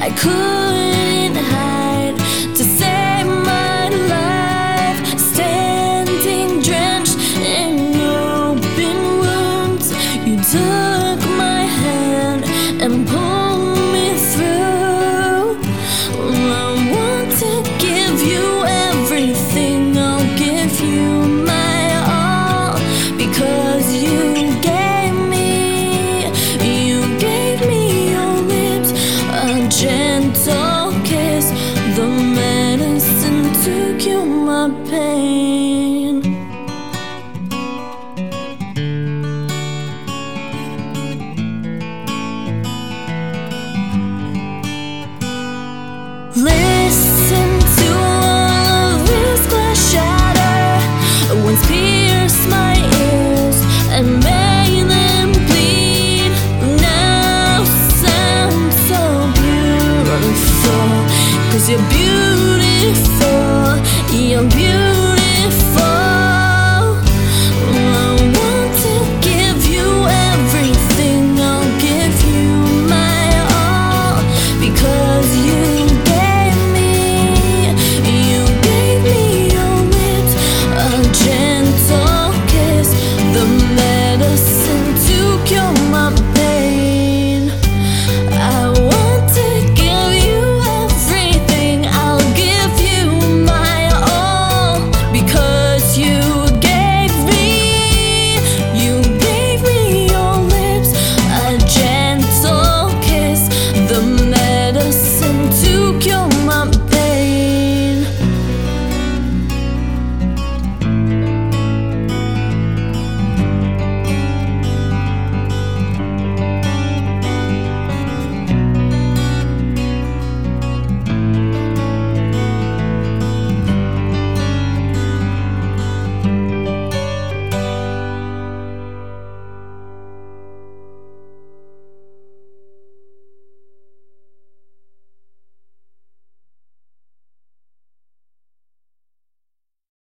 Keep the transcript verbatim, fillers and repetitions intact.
I couldn't hide to save my life, standing drenched in open wounds. You took my hand and pulled me through. I want to give you everything, I'll give you my all, because you gave me, you gave me your lips, a gentle kiss, the medicine to cure my pain. Listen to all of this glass shatter, once pierced my ears and made them bleed. Now sound so beautiful, 'cause you're beautiful.